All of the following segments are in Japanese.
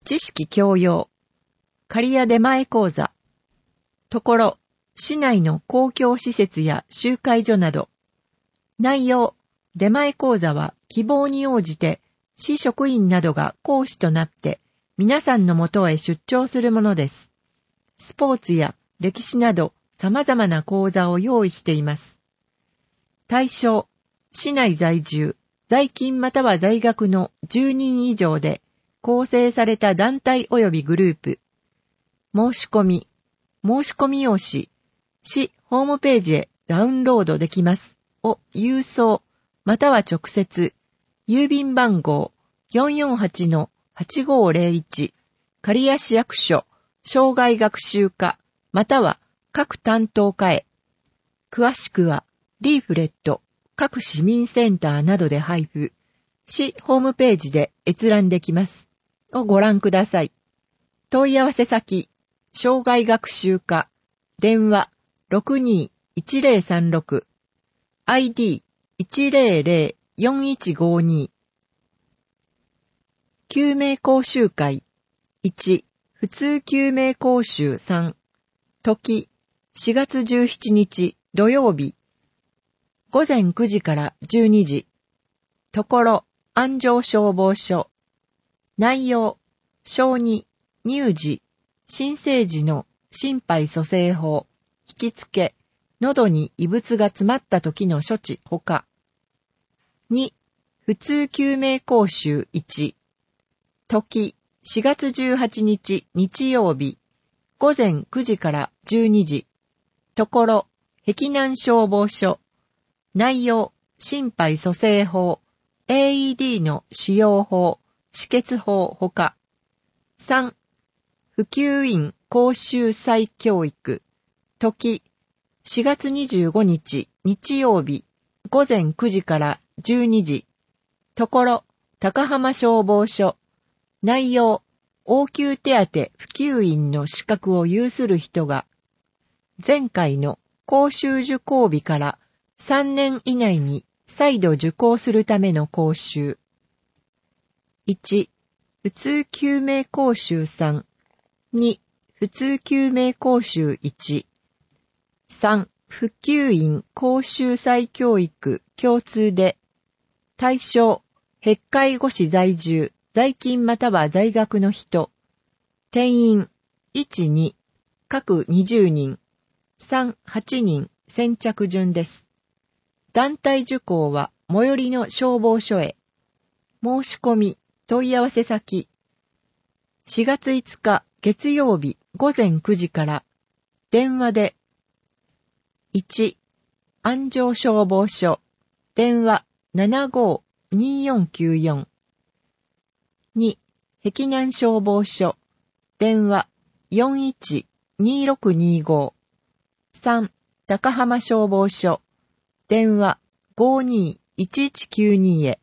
知識教養。仮屋出前講座。ところ、市内の公共施設や集会所など。内容、出前講座は希望に応じて、市職員などが講師となって、皆さんのもとへ出張するものです。スポーツや歴史など様々な講座を用意しています。対象、市内在住、在勤または在学の10人以上で構成された団体及びグループ。申し込み用紙、市ホームページへダウンロードできます。を郵送、または直接、郵便番号 448-8501、刈谷市役所、生涯学習課、または各担当課へ。詳しくは、リーフレット、各市民センターなどで配布、市ホームページで閲覧できます。をご覧ください。問い合わせ先、生涯学習課、電話 62-1036、ID 100-4152。救命講習会。1、普通救命講習3。時、4月17日土曜日。午前9時から12時。ところ、安城消防署。内容、小児、乳児、新生児の心肺蘇生法、引きつけ、喉に異物が詰まった時の処置ほか。2、普通救命講習1。時、4月18日日曜日、午前9時から12時。ところ、碧南消防署。内容、心肺蘇生法、AED の使用法、止血法ほか。3、普及員講習再教育。時、4月25日日曜日、午前9時から12時。ところ、高浜消防署。内容、応急手当普及員の資格を有する人が、前回の講習受講日から3年以内に再度受講するための講習。1、普通救命講習3。2、普通救命講習1。3、普及員講習再教育共通で、対象、僻介護士在住、在勤または在学の人。定員、1、2、各20人、3、8人、先着順です。団体受講は最寄りの消防署へ。申し込み、問い合わせ先。4月5日月曜日午前9時から、電話で、1、安城消防署、電話 75-2494。2、碧南消防署、電話 41-2625。3、高浜消防署、電話 52-1192 へ。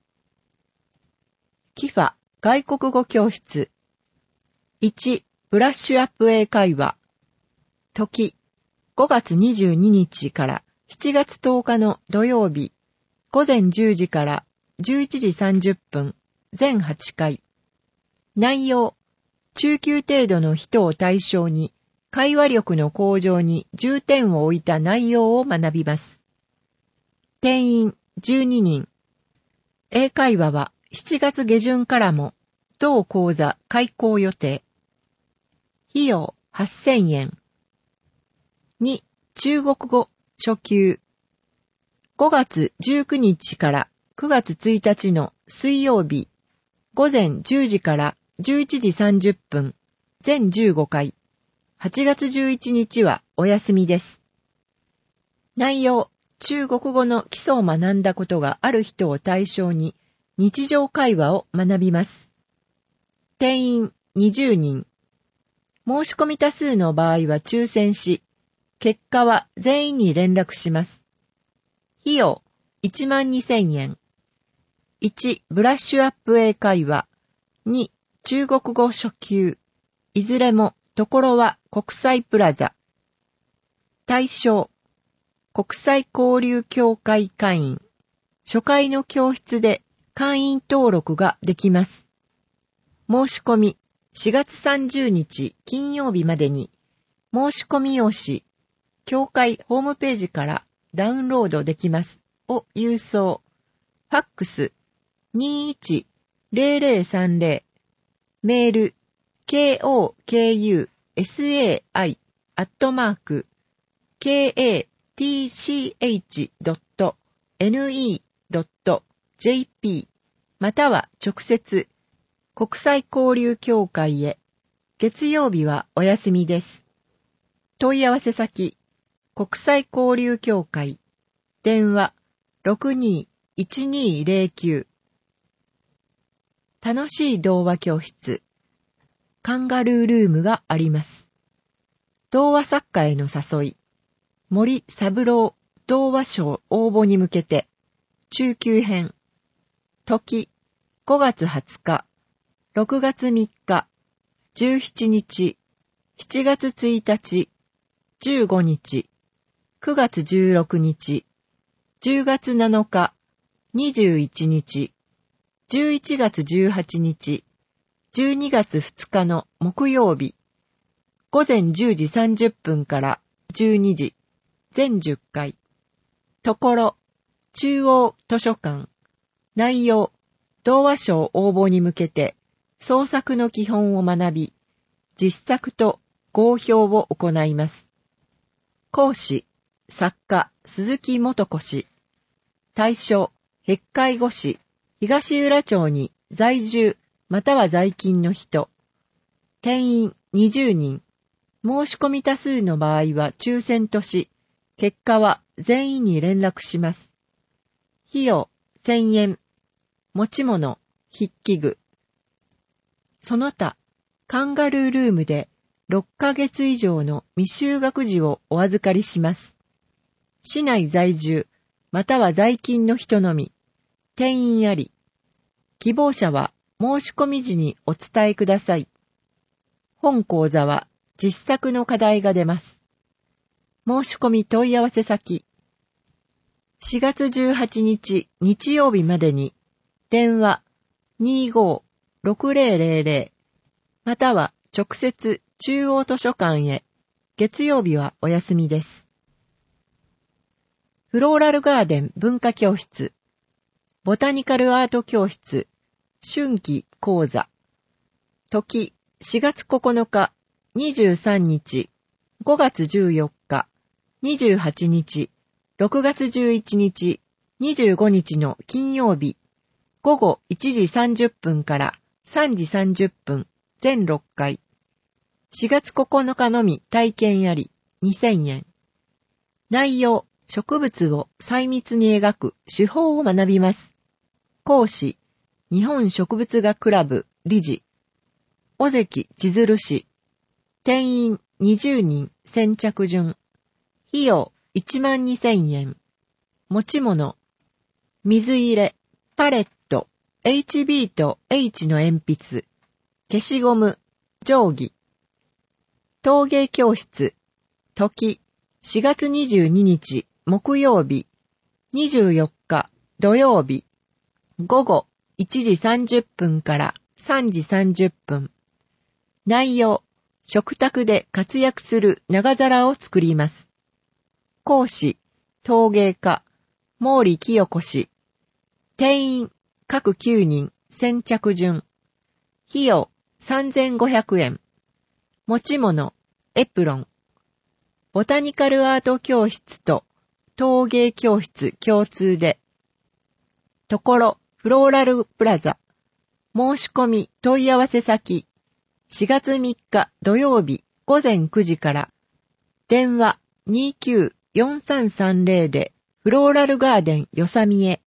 キファ外国語教室。1、ブラッシュアップ英会話。時、5月22日から7月10日の土曜日、午前10時から11時30分、全8回。内容、中級程度の人を対象に、会話力の向上に重点を置いた内容を学びます。定員12人。英会話は7月下旬からも、同講座開講予定。費用8000円。2、中国語初級。5月19日から9月1日の水曜日、午前10時から11時30分、全15回。8月11日はお休みです。内容、中国語の基礎を学んだことがある人を対象に日常会話を学びます。定員20人。申し込み多数の場合は抽選し、結果は全員に連絡します。費用12,000円。1、ブラッシュアップ英会話。2、中国語初級。いずれも、ところは国際プラザ。対象、国際交流協会会員。初回の教室で会員登録ができます。申し込み、 4月30日金曜日までに申し込み用紙、教会ホームページからダウンロードできますを郵送、ファックス 210030、メール kokusai@kath.ne.jp または直接国際交流協会へ。月曜日はお休みです。問い合わせ先、国際交流協会、電話 621209。楽しい童話教室、カンガルールームがあります。童話作家への誘い、森三郎童話賞応募に向けて、中級編、時、5月20日、6月3日、17日、7月1日、15日、9月16日、10月7日、21日、11月18日、12月2日の木曜日、午前10時30分から12時、全10回。ところ、中央図書館、内容、童話賞応募に向けて、創作の基本を学び、実作と合評を行います。講師、作家、鈴木素子氏。対象、僻海語師、東浦町に在住または在勤の人。定員20人。申し込み多数の場合は抽選とし、結果は全員に連絡します。費用1000円。持ち物、筆記具。その他、カンガルールームで6ヶ月以上の未就学児をお預かりします。市内在住、または在勤の人のみ。定員あり。希望者は申し込み時にお伝えください。本講座は実作の課題が出ます。申し込み問い合わせ先。4月18日日曜日までに電話 25-6000 または直接中央図書館へ。月曜日はお休みです。フローラルガーデン文化教室、ボタニカルアート教室、春季講座。時4月9日、23日、5月14日、28日、6月11日、25日の金曜日、午後1時30分から3時30分、全6回。4月9日のみ体験あり、2000円。内容、植物を細密に描く手法を学びます。講師、日本植物学クラブ理事、尾関千鶴氏。定員20人先着順。費用12000円。持ち物、水入れ、パレット、HB と H の鉛筆、消しゴム、定規。陶芸教室、時、4月22日木曜日、24日土曜日、午後1時30分から3時30分。内容、食卓で活躍する長皿を作ります。講師、陶芸家、毛利清子氏。定員、各9人、先着順。費用、3500円。持ち物、エプロン。ボタニカルアート教室と陶芸教室共通で。ところ、フローラルプラザ。申し込み問い合わせ先。4月3日土曜日午前9時から。電話294330でフローラルガーデンよさみへ。